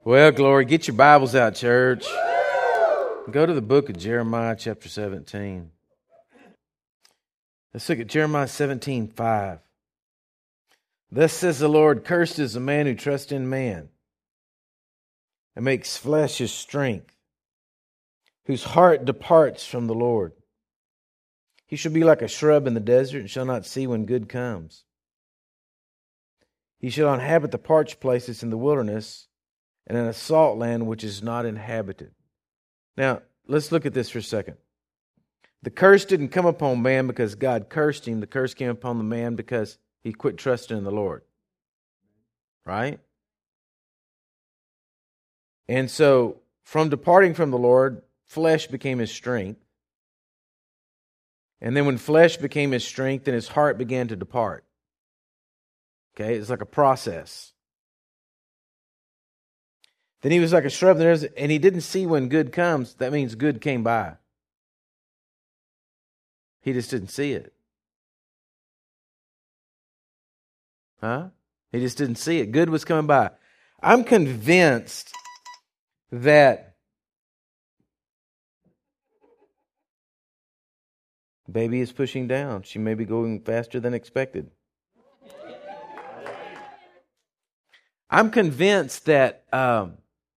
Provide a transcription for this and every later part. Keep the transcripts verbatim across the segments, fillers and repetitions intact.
Well, glory, get your Bibles out, church. Go to the book of Jeremiah, chapter seventeen. Let's look at Jeremiah seventeen, five. Thus says the Lord, cursed is the man who trusts in man and makes flesh his strength, whose heart departs from the Lord. He shall be like a shrub in the desert and shall not see when good comes. He shall inhabit the parched places in the wilderness and in a salt land which is not inhabited. Now, let's look at this for a second. The curse didn't come upon man because God cursed him. The curse came upon the man because he quit trusting in the Lord. Right? And so, from departing from the Lord, flesh became his strength. And then when flesh became his strength, then his heart began to depart. Okay, it's like a process. Then he was like a shrub, and he didn't see when good comes. That means good came by. He just didn't see it. Huh? He just didn't see it. Good was coming by. I'm convinced that baby is pushing down. She may be going faster than expected. I'm convinced that um,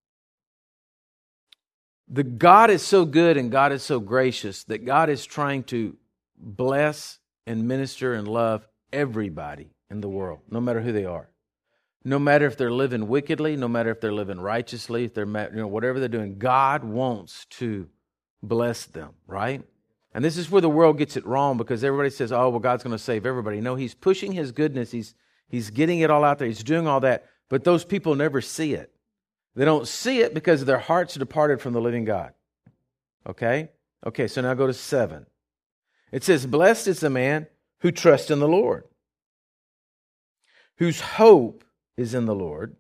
the God is so good and God is so gracious that God is trying to bless and minister and love everybody in the world, no matter who they are. No matter if they're living wickedly, no matter if they're living righteously, if they're, you know, whatever they're doing, God wants to bless them, right? And this is where the world gets it wrong, because everybody says, oh, well, God's going to save everybody. No, He's pushing His goodness. He's, he's getting it all out there. He's doing all that. But those people never see it. They don't see it because their hearts departed from the living God. Okay? Okay, so now go to seven. It says, blessed is the man who trusts in the Lord, whose hope is in the Lord.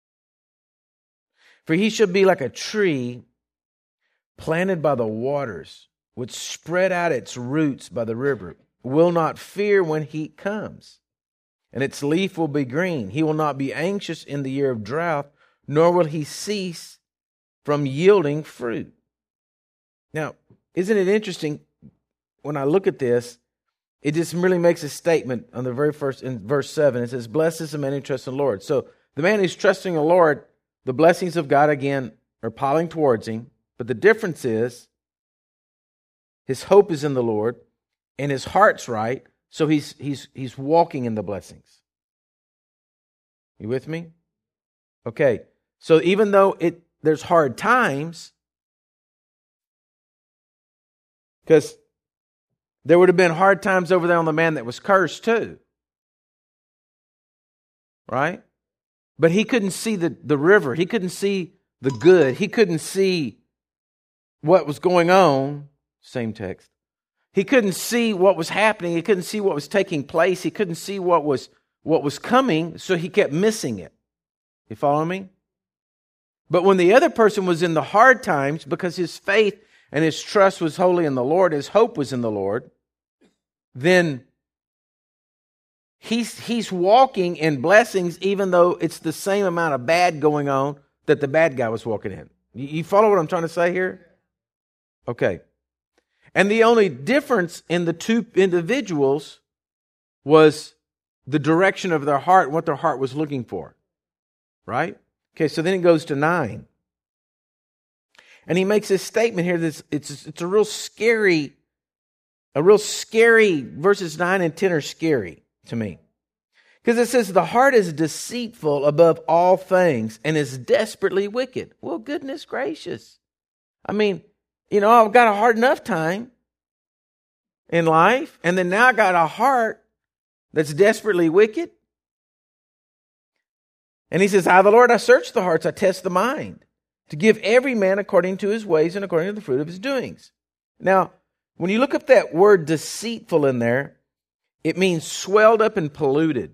For he shall be like a tree planted by the waters, which spread out its roots by the river, will not fear when heat comes, and its leaf will be green. He will not be anxious in the year of drought, nor will he cease from yielding fruit. Now, isn't it interesting when I look at this? It just really makes a statement on the very first, in verse seven. It says, blessed is the man who trusts in the Lord. So the man who's trusting the Lord, the blessings of God again are piling towards him. But the difference is his hope is in the Lord and his heart's right. So he's he's he's walking in the blessings. You with me? Okay. So even though it there's hard times, because there would have been hard times over there on the man that was cursed too. Right? But he couldn't see the, the river. He couldn't see the good. He couldn't see what was going on. Same text. He couldn't see what was happening. He couldn't see what was taking place. He couldn't see what was what was coming, so he kept missing it. You follow me? But when the other person was in the hard times, because his faith and his trust was wholly in the Lord, his hope was in the Lord, then he's he's walking in blessings, even though it's the same amount of bad going on that the bad guy was walking in. You follow what I'm trying to say here? Okay. And the only difference in the two individuals was the direction of their heart, what their heart was looking for. Right? Okay, so then it goes to nine. And he makes this statement here that's it's it's a real scary, a real scary, verses nine and ten are scary to me. Because it says the heart is deceitful above all things and is desperately wicked. Well, goodness gracious. I mean, you know, I've got a hard enough time in life, and then now I got a heart that's desperately wicked. And he says, I, the Lord, I search the hearts, I test the mind, to give every man according to his ways and according to the fruit of his doings. Now, when you look up that word deceitful in there, it means swelled up and polluted.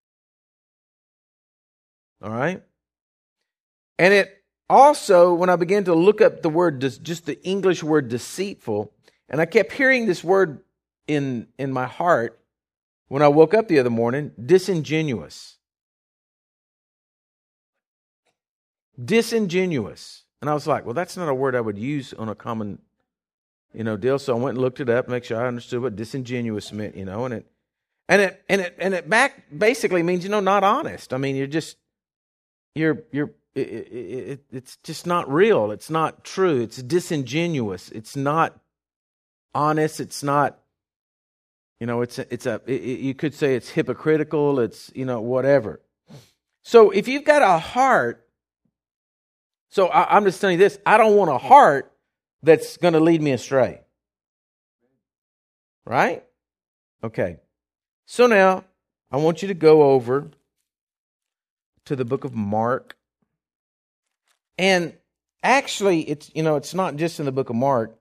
All right? And it also, when I began to look up the word, just the English word deceitful, and I kept hearing this word in, in my heart when I woke up the other morning, disingenuous. Disingenuous. And I was like, well, that's not a word I would use on a common, you know, deal. So I went and looked it up, make sure I understood what disingenuous meant, you know, and it, and it, and it, and it back basically means, you know, not honest. I mean, you're just, you're, you're, it, it, it, it's just not real. It's not true. It's disingenuous. It's not honest. It's not, you know, it's a, it's a, it, you could say it's hypocritical. It's, you know, whatever. So if you've got a heart, so I, I'm just telling you this, I don't want a heart that's going to lead me astray. Right? Okay. So now I want you to go over to the book of Mark. And actually, it's, you know, it's not just in the book of Mark.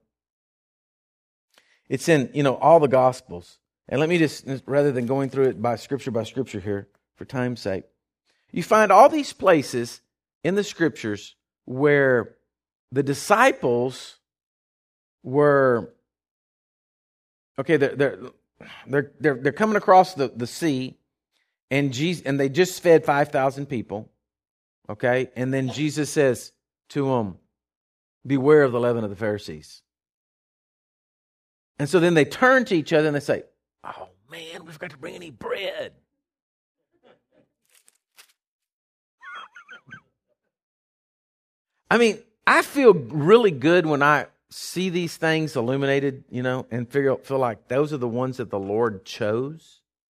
It's in, you know, all the Gospels. And let me just, rather than going through it by scripture by scripture here, for time's sake, you find all these places in the scriptures where the disciples were, okay, they're they're they're they're, they're coming across the, the sea, and Jesus, and they just fed five thousand people, okay, and then Jesus says to them, beware of the leaven of the Pharisees. And so then they turn to each other and they say, oh man, we've got to bring any bread. I mean, I feel really good when I see these things illuminated, you know, and feel, feel like those are the ones that the Lord chose.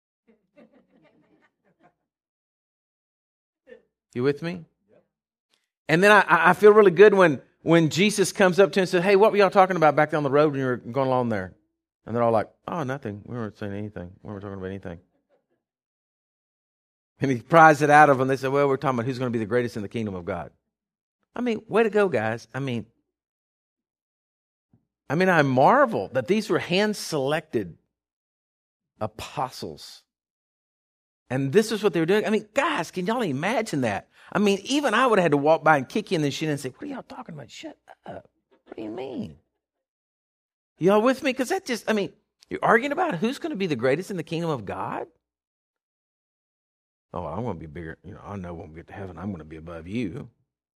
You with me? And then I, I feel really good when, when Jesus comes up to him and says, hey, what were y'all talking about back down the road when you were going along there? And they're all like, oh, nothing. We weren't saying anything. We weren't talking about anything. And he pries it out of them. They said, well, we're talking about who's going to be the greatest in the kingdom of God. I mean, way to go, guys. I mean, I mean, I marvel that these were hand-selected apostles. And this is what they were doing. I mean, guys, can y'all imagine that? I mean, even I would have had to walk by and kick you in the shin and say, what are y'all talking about? Shut up. What do you mean? Y'all with me? Because that just, I mean, you're arguing about who's going to be the greatest in the kingdom of God? Oh, I'm going to be bigger. You know, I know when we get to heaven, I'm going to be above you.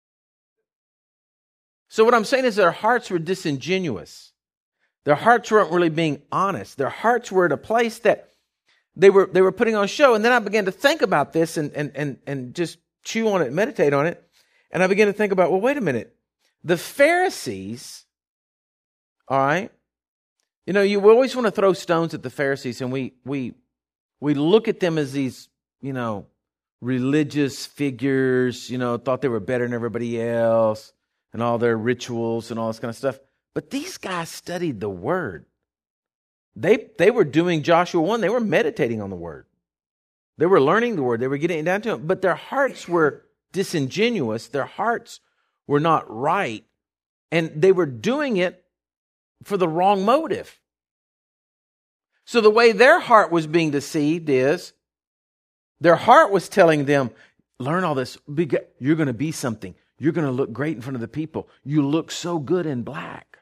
So what I'm saying is their hearts were disingenuous. Their hearts weren't really being honest. Their hearts were at a place that they were they were putting on a show. And then I began to think about this and and and and just chew on it, meditate on it. And I began to think about, well, wait a minute. The Pharisees, all right, you know, you always want to throw stones at the Pharisees, and we we we look at them as these, you know, religious figures, you know, thought they were better than everybody else, and all their rituals and all this kind of stuff. But these guys studied the Word. They they were doing Joshua one. They were meditating on the Word. They were learning the Word. They were getting it down to it. But their hearts were disingenuous. Their hearts were not right. And they were doing it for the wrong motive. So the way their heart was being deceived is, their heart was telling them, learn all this. You're going to be something. You're going to look great in front of the people. You look so good in black.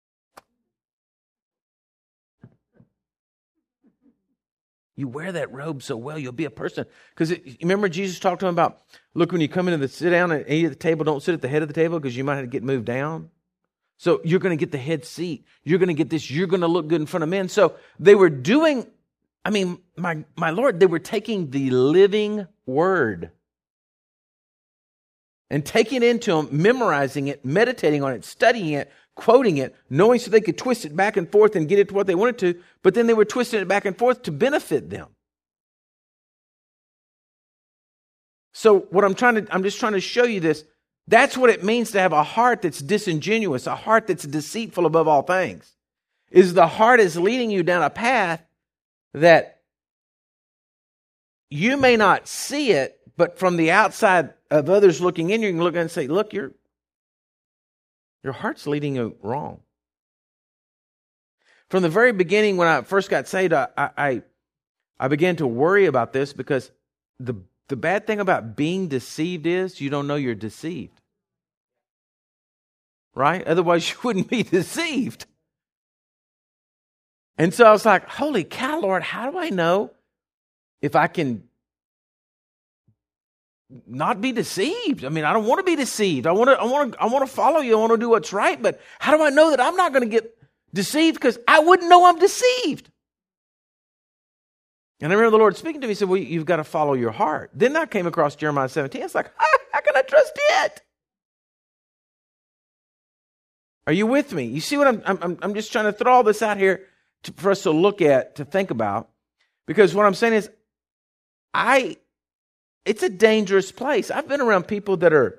You wear that robe so well, you'll be a person. Because remember Jesus talked to him about, look, when you come into the sit down and eat at the table, don't sit at the head of the table because you might have to get moved down. So you're going to get the head seat. You're going to get this. You're going to look good in front of men. So they were doing, I mean, my, my Lord, they were taking the living Word and taking it into them, memorizing it, meditating on it, studying it, quoting it, knowing so they could twist it back and forth and get it to what they wanted to, but then they were twisting it back and forth to benefit them. So what I'm trying to, I'm just trying to show you this. That's what it means to have a heart that's disingenuous, a heart that's deceitful above all things. Is the heart is leading you down a path that you may not see it, but from the outside of others looking in, you can look and say, look, your your heart's leading you wrong. From the very beginning, when I first got saved, I I, I began to worry about this because the the bad thing about being deceived is you don't know you're deceived. Right? Otherwise, you wouldn't be deceived. And so I was like, holy cow, Lord, how do I know if I can not be deceived. I mean, I don't want to be deceived. I want to, I want to, I want to follow you. I want to do what's right. But how do I know that I'm not going to get deceived? Because I wouldn't know I'm deceived. And I remember the Lord speaking to me. He said, well, you've got to follow your heart. Then I came across Jeremiah seventeen. It's like, how, how can I trust it? Are you with me? You see what I'm, I'm, I'm just trying to throw all this out here to, for us to look at, to think about. Because what I'm saying is, I, it's a dangerous place. I've been around people that are,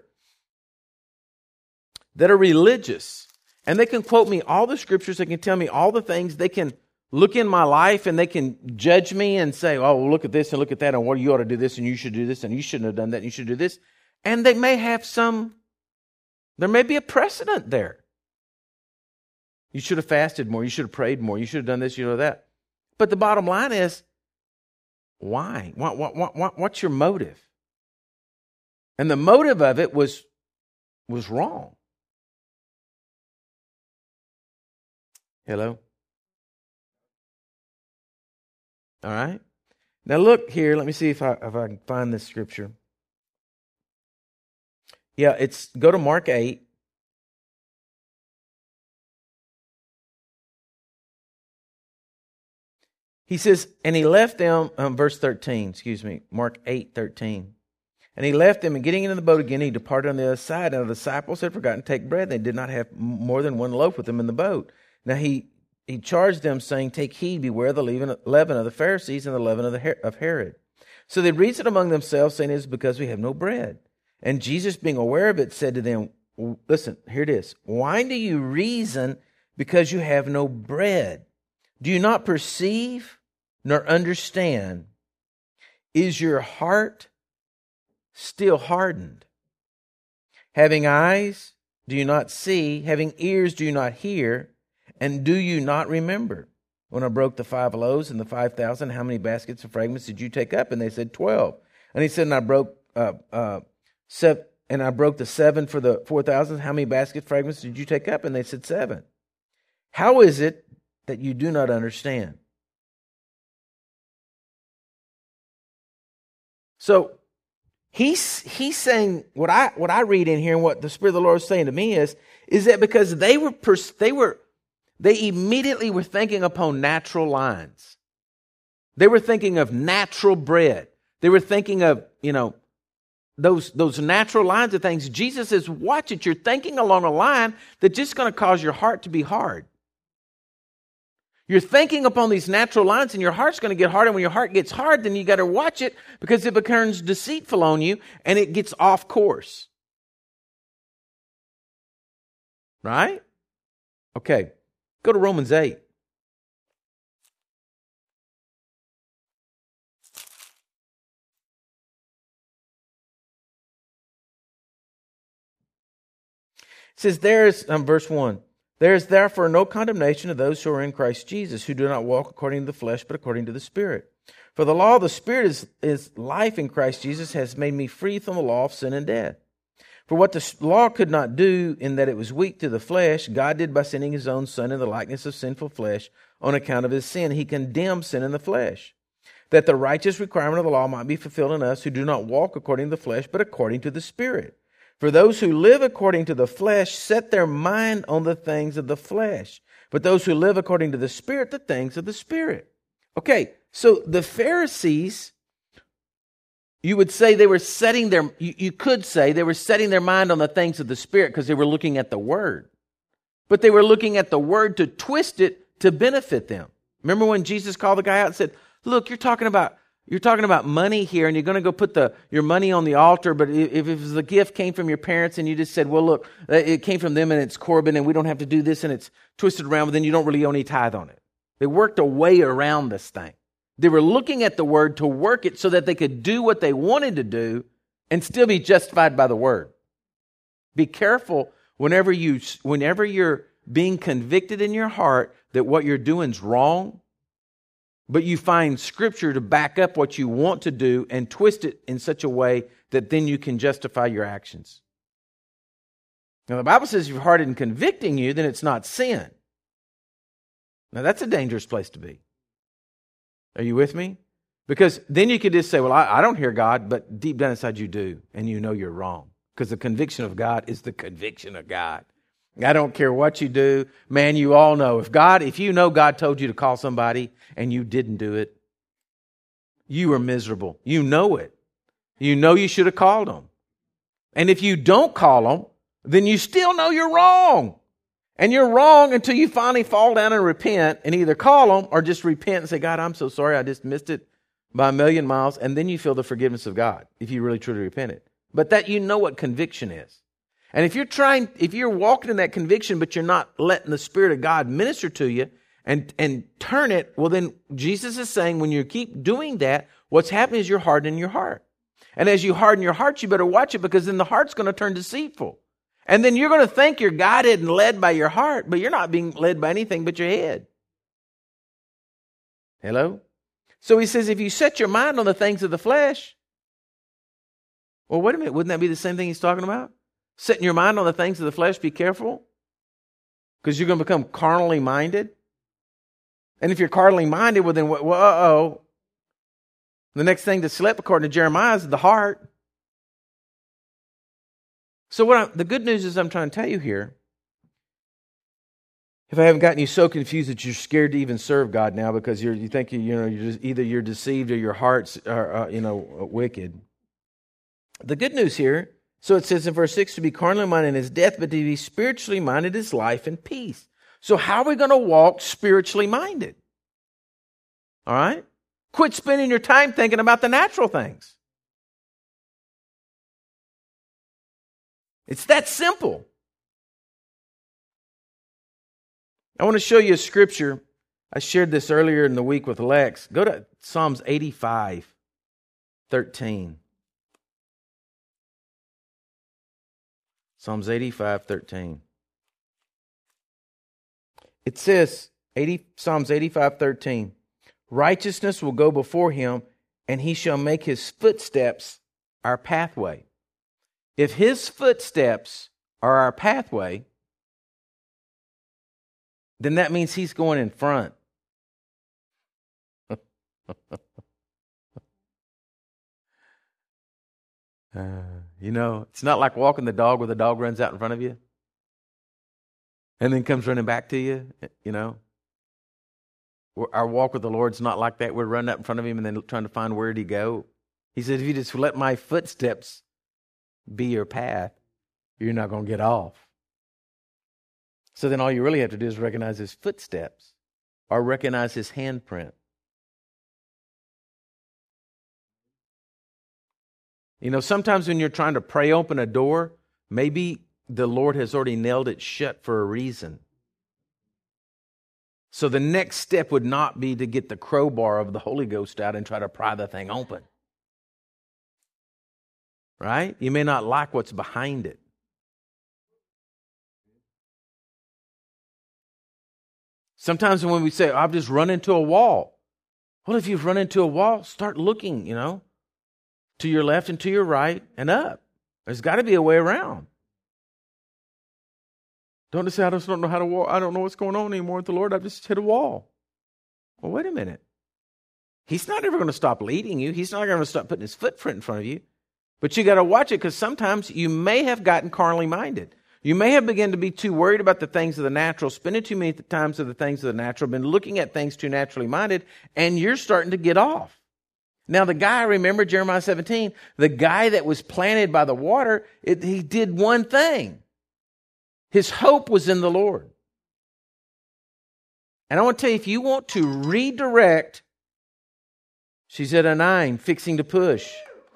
that are religious. And they can quote me all the scriptures. They can tell me all the things. They can look in my life and they can judge me and say, oh, well, look at this and look at that. And what you ought to do this and you should do this and you shouldn't have done that and you should do this. And they may have some, there may be a precedent there. You should have fasted more. You should have prayed more. You should have done this, you know, that. But the bottom line is, why? What, what, what, what, what's your motive? And the motive of it was, was wrong. Hello? All right. Now look here. Let me see if I, if I can find this scripture. Yeah, it's, go to Mark eight. He says, and he left them, um, verse thirteen, excuse me, Mark eight, thirteen. And he left them, and getting into the boat again, he departed on the other side. And the disciples had forgotten to take bread. They did not have more than one loaf with them in the boat. Now he he charged them, saying, take heed, beware the leaven of the Pharisees and the leaven of, the, of Herod. So they reasoned among themselves, saying, it is because we have no bread. And Jesus, being aware of it, said to them, listen, here it is. Why do you reason because you have no bread? Do you not perceive nor understand? Is your heart still hardened? Having eyes, do you not see? Having ears, do you not hear? And do you not remember? When I broke the five loaves and the five thousand, how many baskets of fragments did you take up? And they said, twelve. And he said, and I broke uh, uh, seven, and I broke the seven for the four thousand. How many basket fragments did you take up? And they said, seven. How is it that you do not understand? So he's he's saying what I what I read in here, and what the Spirit of the Lord is saying to me is is that because they were pers- they were they immediately were thinking upon natural lines. They were thinking of natural bread. They were thinking of, you know, those those natural lines of things. Jesus says, watch it. You're thinking along a line that's just going to cause your heart to be hard. You're thinking upon these natural lines and your heart's going to get hard. And when your heart gets hard, then you got to watch it because it becomes deceitful on you and it gets off course. Right? Okay. Go to Romans eight. It says there is, um, verse one, there is therefore no condemnation of those who are in Christ Jesus, who do not walk according to the flesh, but according to the Spirit. For the law of the Spirit is, is life in Christ Jesus, has made me free from the law of sin and death. For what the law could not do in that it was weak to the flesh, God did by sending his own Son in the likeness of sinful flesh on account of his sin. He condemned sin in the flesh, that the righteous requirement of the law might be fulfilled in us who do not walk according to the flesh, but according to the Spirit. For those who live according to the flesh set their mind on the things of the flesh, but those who live according to the Spirit, the things of the Spirit. Okay, so the Pharisees, you would say they were setting their, you, you could say they were setting their mind on the things of the Spirit because they were looking at the Word. But they were looking at the Word to twist it to benefit them. Remember when Jesus called the guy out and said, look, you're talking about You're talking about money here, and you're going to go put the your money on the altar, but if, if the gift came from your parents and you just said, well, look, it came from them and it's Corban and we don't have to do this and it's twisted around, but then you don't really owe any tithe on it. They worked a way around this thing. They were looking at the Word to work it so that they could do what they wanted to do and still be justified by the Word. Be careful whenever, you, whenever you're being convicted in your heart that what you're doing is wrong, but you find Scripture to back up what you want to do and twist it in such a way that then you can justify your actions. Now, the Bible says if your heart isn't convicting you, then it's not sin. Now, that's a dangerous place to be. Are you with me? Because then you could just say, well, I, I don't hear God, but deep down inside you do, and you know you're wrong. Because the conviction of God is the conviction of God. I don't care what you do. Man, you all know. If God, if you know God told you to call somebody and you didn't do it, you are miserable. You know it. You know you should have called them. And if you don't call them, then you still know you're wrong. And you're wrong until you finally fall down and repent and either call them or just repent and say, God, I'm so sorry. I just missed it by a million miles. And then you feel the forgiveness of God if you really truly repented. But that you know what conviction is. And if you're trying, if you're walking in that conviction, but you're not letting the Spirit of God minister to you and, and turn it, well, then Jesus is saying when you keep doing that, what's happening is you're hardening your heart. And as you harden your heart, you better watch it, because then the heart's going to turn deceitful. And then you're going to think you're guided and led by your heart, but you're not being led by anything but your head. Hello? So he says, if you set your mind on the things of the flesh, well, wait a minute, wouldn't that be the same thing he's talking about? Setting your mind on the things of the flesh, be careful, because you're going to become carnally minded. And if you're carnally minded, well, then, well, uh-oh. The next thing to slip, according to Jeremiah, is the heart. So what I'm, the good news is I'm trying to tell you here, if I haven't gotten you so confused that you're scared to even serve God now because you're, you think you know you're just, either you're deceived or your heart's are, uh, you know wicked. The good news here, so it says in verse six, to be carnally minded is death, but to be spiritually minded is life and peace. So how are we going to walk spiritually minded? All right? Quit spending your time thinking about the natural things. It's that simple. I want to show you a scripture. I shared this earlier in the week with Lex. Go to Psalms eighty-five, thirteen. Psalms eighty-five, thirteen. It says, eighty, Psalms eighty-five, thirteen, righteousness will go before him, and he shall make his footsteps our pathway. If his footsteps are our pathway, then that means he's going in front. uh, you know, it's not like walking the dog where the dog runs out in front of you and then comes running back to you, you know. Our walk with the Lord's not like that. We're running up in front of him and then trying to find where did he go. He said, if you just let my footsteps be your path, you're not going to get off. So then all you really have to do is recognize his footsteps or recognize his handprint. You know, sometimes when you're trying to pray open a door, maybe the Lord has already nailed it shut for a reason. So the next step would not be to get the crowbar of the Holy Ghost out and try to pry the thing open. Right? You may not like what's behind it. Sometimes when we say, I've just run into a wall. Well, if you've run into a wall, start looking, you know, to your left and to your right and up. There's got to be a way around. Don't just say, I just don't know how to walk. I don't know what's going on anymore with the Lord. I've just hit a wall. Well, wait a minute. He's not ever going to stop leading you. He's not going to stop putting his footprint in front of you. But you got to watch it, because sometimes you may have gotten carnally minded. You may have begun to be too worried about the things of the natural, spending too many times of the things of the natural, been looking at things too naturally minded, and you're starting to get off. Now, the guy, remember Jeremiah seventeen, the guy that was planted by the water, it, he did one thing. His hope was in the Lord. And I want to tell you, if you want to redirect, she's at a nine, fixing to push.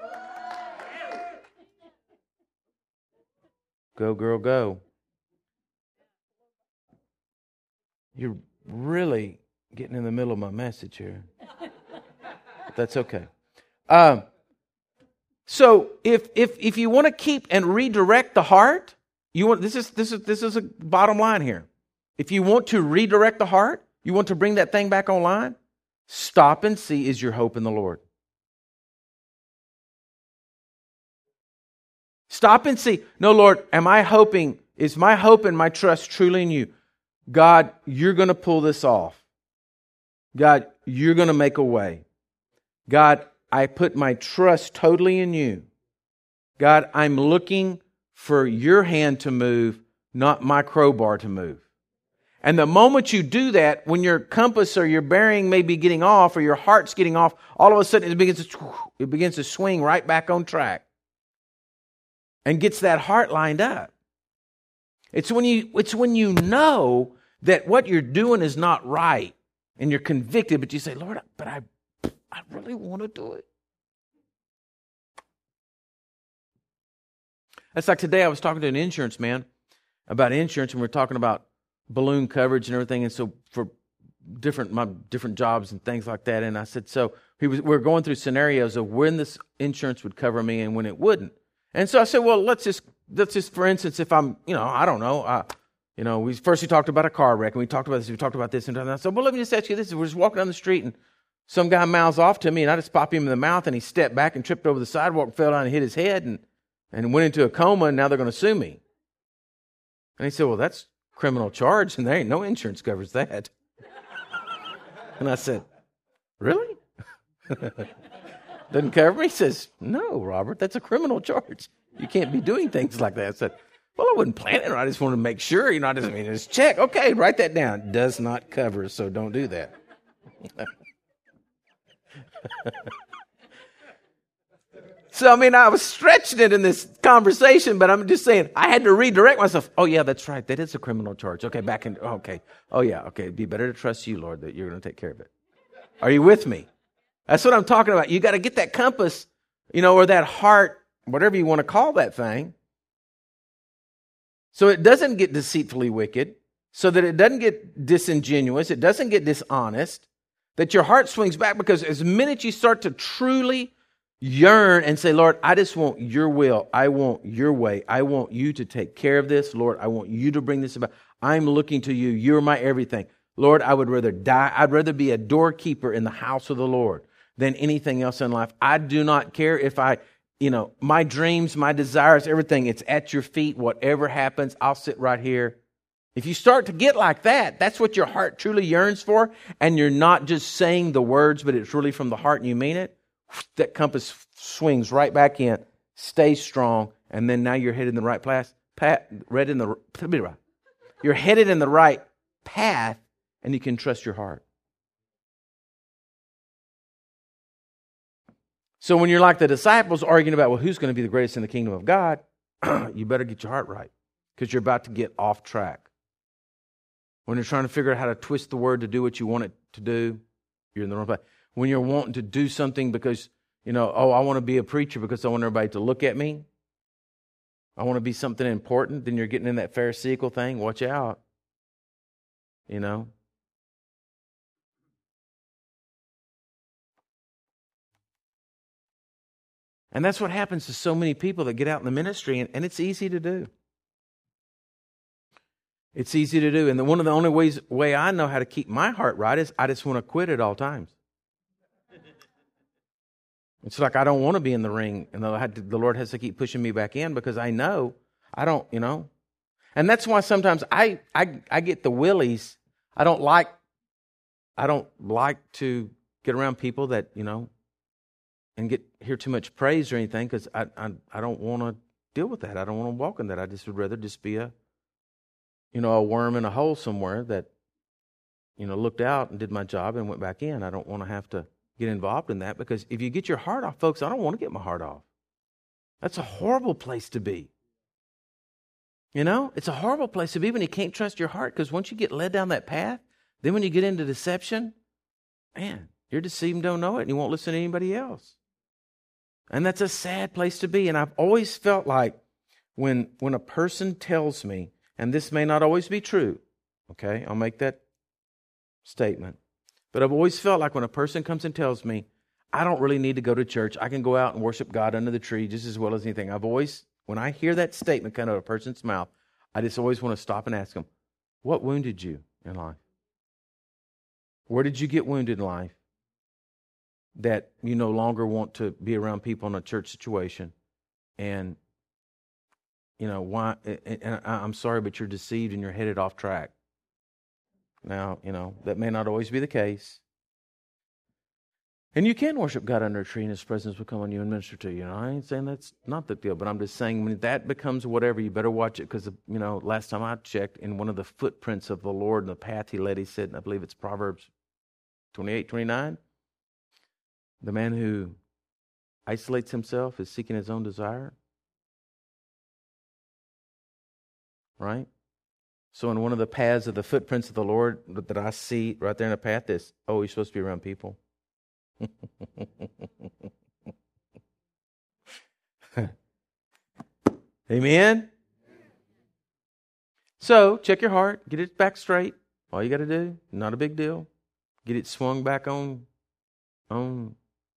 Go, girl, go. You're really getting in the middle of my message here. But that's okay. Um, so if if if you want to keep and redirect the heart, you want this is this is this is a bottom line here. If you want to redirect the heart, you want to bring that thing back online, stop and see, is your hope in the Lord. Stop and see. No, Lord, am I hoping, is my hope and my trust truly in you? God, you're going to pull this off. God, you're going to make a way. God, I put my trust totally in you. God, I'm looking for your hand to move, not my crowbar to move. And the moment you do that, when your compass or your bearing may be getting off or your heart's getting off, all of a sudden it begins to, it begins to swing right back on track and gets that heart lined up. It's when you, it's when you know that what you're doing is not right and you're convicted, but you say, Lord, but I, I really want to do it. That's like today I was talking to an insurance man about insurance, and we we're talking about balloon coverage and everything, and so for different my different jobs and things like that, and I said, so he was, we we're going through scenarios of when this insurance would cover me and when it wouldn't. And so I said, well, let's just, let's just, for instance, if I'm, you know, I don't know, uh, you know, we first we talked about a car wreck, and we talked about this, we talked about this, and I said, well, let me just ask you this. We're just walking down the street, and some guy mouths off to me, and I just pop him in the mouth, and he stepped back and tripped over the sidewalk, and fell down and hit his head, and, and went into a coma, and now they're going to sue me. And he said, well, that's criminal charge, and there ain't no insurance covers that. And I said, really? Doesn't cover me? He says, no, Robert, that's a criminal charge. You can't be doing things like that. I said, well, I wasn't planning it. I just wanted to make sure. You know, I just I mean, just check. Okay, write that down. Does not cover, so don't do that. So, I mean, I was stretching it in this conversation, but I'm just saying, I had to redirect myself. Oh, yeah, that's right. That is a criminal charge. Okay, back in, okay. Oh, yeah, okay. It'd be better to trust you, Lord, that you're going to take care of it. Are you with me? That's what I'm talking about. You got to get that compass, you know, or that heart, whatever you want to call that thing, so it doesn't get deceitfully wicked, so that it doesn't get disingenuous, it doesn't get dishonest, that your heart swings back, because as minute you start to truly yearn and say, Lord, I just want your will. I want your way. I want you to take care of this. Lord, I want you to bring this about. I'm looking to you. You're my everything. Lord, I would rather die. I'd rather be a doorkeeper in the house of the Lord than anything else in life. I do not care if I, you know, my dreams, my desires, everything, it's at your feet. Whatever happens, I'll sit right here. If you start to get like that, that's what your heart truly yearns for, and you're not just saying the words, but it's really from the heart and you mean it, that compass swings right back in, stays strong, and then now you're headed in the right path. Pat, read in the you're headed in the right path, and you can trust your heart. So when you're like the disciples arguing about, well, who's going to be the greatest in the kingdom of God, you better get your heart right, because you're about to get off track. When you're trying to figure out how to twist the word to do what you want it to do, you're in the wrong place. When you're wanting to do something because, you know, oh, I want to be a preacher because I want everybody to look at me. I want to be something important. Then you're getting in that Pharisaical thing. Watch out. You know. And that's what happens to so many people that get out in the ministry, and, and it's easy to do. It's easy to do. And the, one of the only ways way I know how to keep my heart right is I just want to quit at all times. It's like I don't want to be in the ring, and the Lord has to keep pushing me back in, because I know I don't, you know. And that's why sometimes I I, I get the willies. I don't like I don't like to get around people that, you know, and get hear too much praise or anything, because I, I I don't want to deal with that. I don't want to walk in that. I just would rather just be a, you know, a worm in a hole somewhere that, you know, looked out and did my job and went back in. I don't want to have to get involved in that, because if you get your heart off, folks, I don't want to get my heart off. That's a horrible place to be. You know, it's a horrible place to be when you can't trust your heart, because once you get led down that path, then when you get into deception, man, you're deceived and don't know it, and you won't listen to anybody else. And that's a sad place to be. And I've always felt like when when a person tells me, and this may not always be true, okay, I'll make that statement, but I've always felt like when a person comes and tells me, I don't really need to go to church, I can go out and worship God under the tree just as well as anything. I've always, when I hear that statement come out of a person's mouth, I just always want to stop and ask them, what wounded you in life? Where did you get wounded in life that you no longer want to be around people in a church situation? And, you know, why? And I'm sorry, but you're deceived and you're headed off track. Now, you know, that may not always be the case. And you can worship God under a tree and His presence will come on you and minister to you. You know, I ain't saying that's not the deal, but I'm just saying when that becomes whatever, you better watch it because, you know, last time I checked, in one of the footprints of the Lord and the path He led, He said, and I believe it's Proverbs twenty-eight, twenty-nine, the man who isolates himself is seeking his own desire. Right? So in one of the paths of the footprints of the Lord that I see right there in the path is, oh, you're supposed to be around people. Amen? So, check your heart. Get it back straight. All you got to do, not a big deal. Get it swung back on, on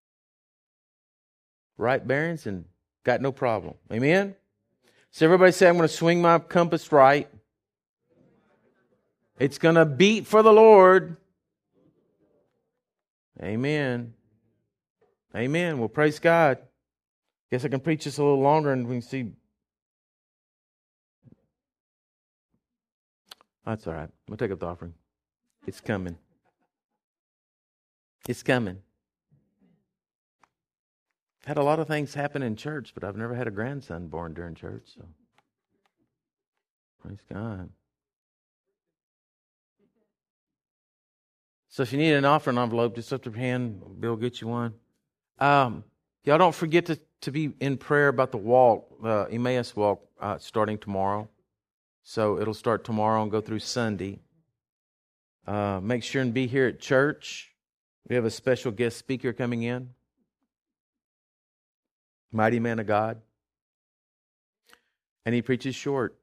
right bearings and got no problem. Amen? So everybody say, I'm going to swing my compass right. It's going to beat for the Lord. Amen. Amen. Well, praise God. Guess I can preach this a little longer and we can see. That's all right. We'll take up the offering. It's coming. It's coming. Had a lot of things happen in church, but I've never had a grandson born during church. So, praise God. So if you need an offering envelope, just lift up your hand. Bill will get you one. Um, y'all don't forget to, to be in prayer about the walk, uh, Emmaus walk, uh, starting tomorrow. So it'll start tomorrow and go through Sunday. Uh, make sure and be here at church. We have a special guest speaker coming in. Mighty man of God. And he preaches short.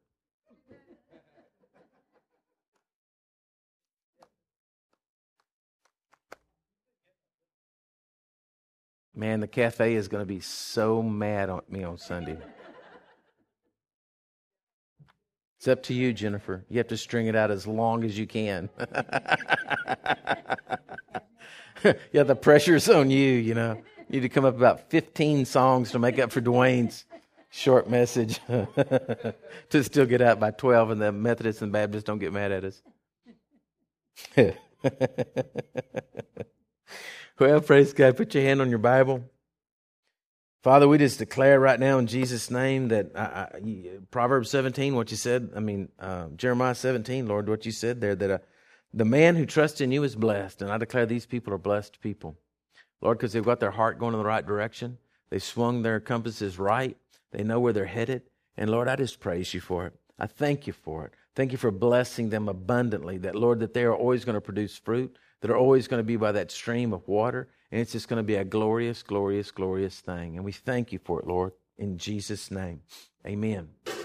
Man, the cafe is going to be so mad at me on Sunday. It's up to you, Jennifer. You have to string it out as long as you can. Yeah, the pressure's on you, you know. You need to come up with about fifteen songs to make up for Dwayne's short message to still get out by twelve, and the Methodists and Baptists don't get mad at us. Well, praise God. Put your hand on your Bible. Father, we just declare right now in Jesus' name that I, I, Proverbs seventeen, what you said, I mean, uh, Jeremiah seventeen, Lord, what you said there, that uh, the man who trusts in you is blessed. And I declare these people are blessed people. Lord, because they've got their heart going in the right direction. They've swung their compasses right. They know where they're headed. And Lord, I just praise you for it. I thank you for it. Thank you for blessing them abundantly. That, Lord, that they are always going to produce fruit. That are always going to be by that stream of water. And it's just going to be a glorious, glorious, glorious thing. And we thank you for it, Lord, in Jesus' name. Amen.